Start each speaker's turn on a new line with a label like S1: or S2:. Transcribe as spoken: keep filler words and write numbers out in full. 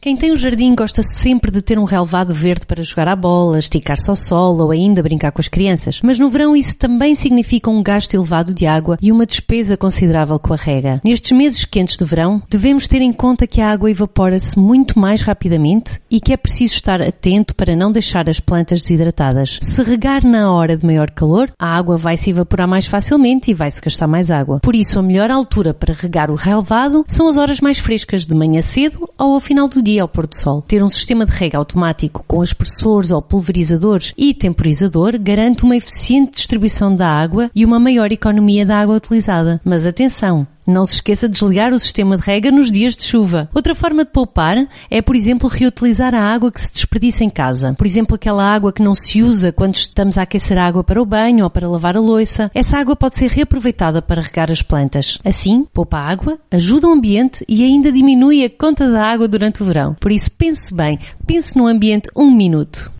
S1: Quem tem um jardim gosta sempre de ter um relvado verde para jogar à bola, esticar-se ao sol ou ainda brincar com as crianças. Mas no verão isso também significa um gasto elevado de água e uma despesa considerável com a rega. Nestes meses quentes de verão, devemos ter em conta que a água evapora-se muito mais rapidamente e que é preciso estar atento para não deixar as plantas desidratadas. Se regar na hora de maior calor, a água vai se evaporar mais facilmente e vai-se gastar mais água. Por isso, a melhor altura para regar o relvado são as horas mais frescas, de manhã cedo ou ao final do dia ao pôr do sol. Ter um sistema de rega automático com aspersores ou pulverizadores e temporizador garante uma eficiente distribuição da água e uma maior economia da água utilizada. Mas atenção! Não se esqueça de desligar o sistema de rega nos dias de chuva. Outra forma de poupar é, por exemplo, reutilizar a água que se desperdiça em casa. Por exemplo, aquela água que não se usa quando estamos a aquecer a água para o banho ou para lavar a louça. Essa água pode ser reaproveitada para regar as plantas. Assim, poupa água, ajuda o ambiente e ainda diminui a conta da água durante o verão. Por isso, pense bem, pense no ambiente um minuto.